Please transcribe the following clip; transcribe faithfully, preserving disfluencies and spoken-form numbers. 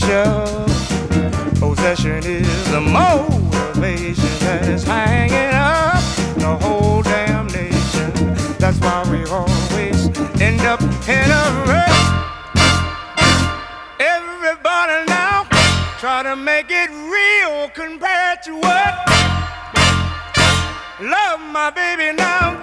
treasure. Possession is the motivation that's hanging up the whole damn nation. That's why we always end up in a rush. Everybody now try to make it real compared to what? Love my baby now.